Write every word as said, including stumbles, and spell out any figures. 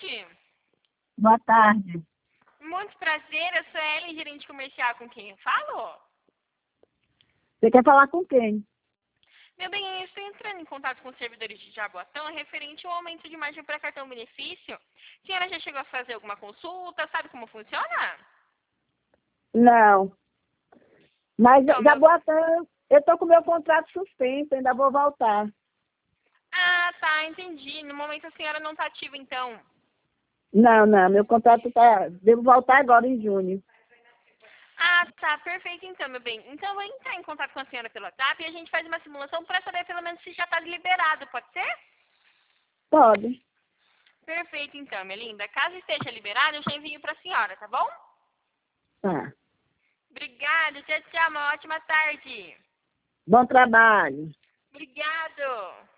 tarde. Boa tarde. Muito prazer, eu sou a Ellen, gerente comercial, com quem eu falo? Você quer falar com quem? Meu bem, eu estou entrando em contato com os servidores de Jaboatão referente ao aumento de margem para cartão benefício. A senhora já chegou a fazer alguma consulta? Sabe como funciona? Não. Mas Então, meu... Jaboatão, eu estou com meu contrato suspenso, ainda vou voltar. Ah, tá, entendi. No momento a senhora não está ativa, então. Não, não, meu contrato está... Devo voltar agora em junho. Ah, tá, perfeito então, meu bem. Então eu vou entrar em contato com a senhora pelo WhatsApp e a gente faz uma simulação para saber pelo menos se já está liberado, pode ser? Pode. Perfeito então, minha linda. Caso esteja liberado, eu já envio para a senhora, tá bom? Tá. Obrigada, tchau, tchau, uma ótima tarde. Bom trabalho. Obrigado.